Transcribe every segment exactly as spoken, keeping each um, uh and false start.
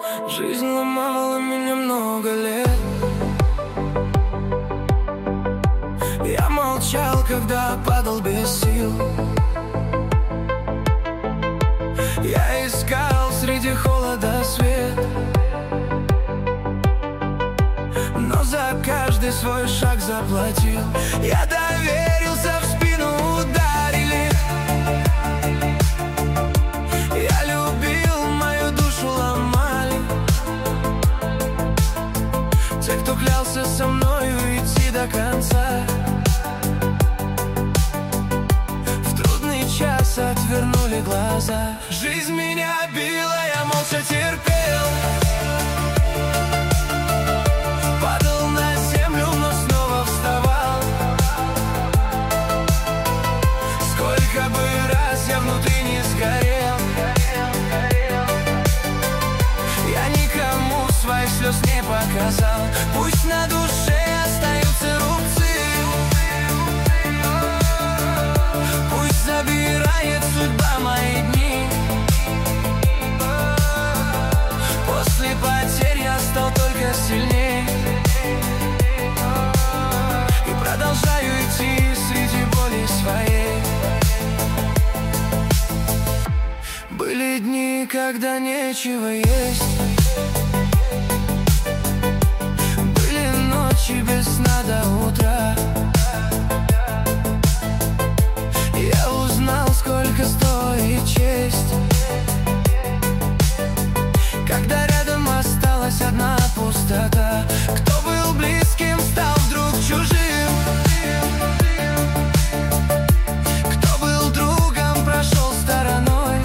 Жизнь ломала меня много лет. Я молчал, когда падал без сил. Я искал среди холода свет, но за каждый свой шаг заплатил. Я доверился, в спину ударили. Я любил, мою душу ломали. Те, кто клялся со мною идти до конца, в трудный час отвернули глаза. Жизнь меня била, я молча терпел. Падал на землю, но снова вставал. Сколько бы раз я внутри не сгорел, я никому своих слез не показал. Пусть на душе остаются рубцы, пусть забирает судьба мои дни. После потерь я стал только сильней и продолжаю идти среди боли своей. Были дни, когда нечего есть, были ночи без сна до утра. Я узнал, сколько стоит честь, когда рядом осталась одна пустота. Кто был близким, стал вдруг чужим. Кто был другом, прошел стороной.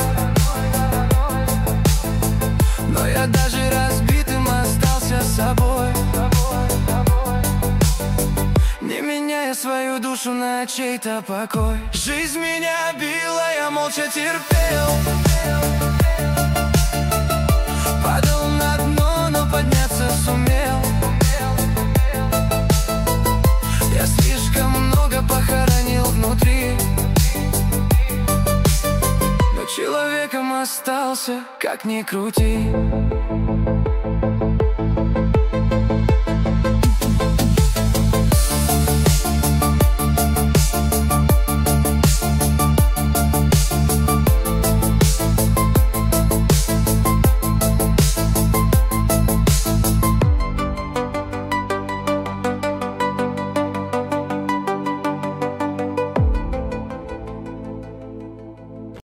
Но я даже разбитым остался собой, не меняя свою душу на чей-то покой. Жизнь меня била, я молча терпел. Падал на дно, но подняться сумел. Я слишком много похоронил внутри, но человеком остался, как ни крути.